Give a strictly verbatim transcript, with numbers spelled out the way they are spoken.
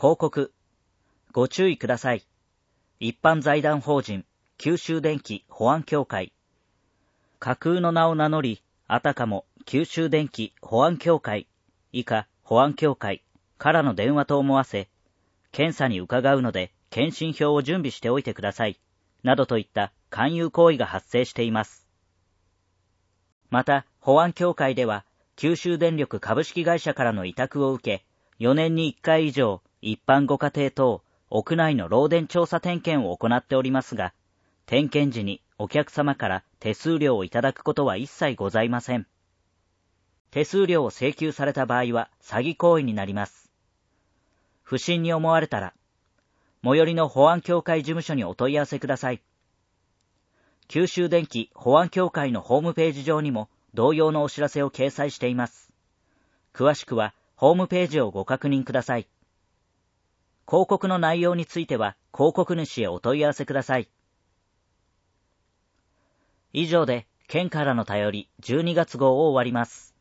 広告。ご注意ください。一般財団法人、九州電気保安協会。架空の名を名乗り、あたかも九州電気保安協会、以下保安協会からの電話と思わせ、検査に伺うので検診票を準備しておいてください、などといった勧誘行為が発生しています。また、保安協会では、九州電力株式会社からの委託を受け、よねんにいっかい以上、一般ご家庭等、屋内の漏電調査点検を行っておりますが、点検時にお客様から手数料をいただくことは一切ございません。手数料を請求された場合は詐欺行為になります。不審に思われたら、最寄りの保安協会事務所にお問い合わせください。九州電気保安協会のホームページ上にも同様のお知らせを掲載しています。詳しくはホームページをご確認ください。広告の内容については広告主へお問い合わせください。以上で県からの便りじゅうにがつ号を終わります。